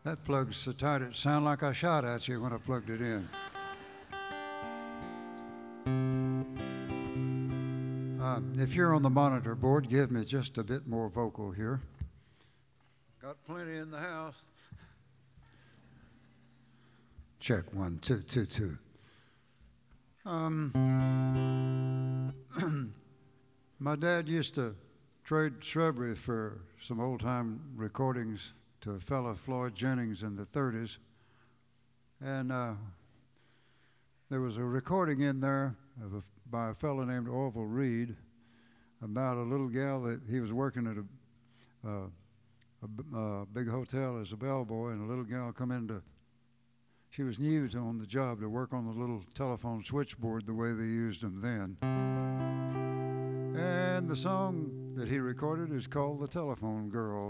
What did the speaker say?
That plug's so tight it sounded like I shot at you when I plugged it in. If you're on the monitor board, give me just a bit more vocal here. Got plenty in the house. Check 1, 2, 2, 2. My dad used to trade shrubbery for some old-time recordings to a fellow, Floyd Jennings, in the 30s. And there was a recording in there by a fellow named Orville Reed about a little gal that he was working at a big hotel as a bellboy, and a little gal come in she was new on the job to work on the little telephone switchboard the way they used them then. And the song that he recorded is called The Telephone Girl.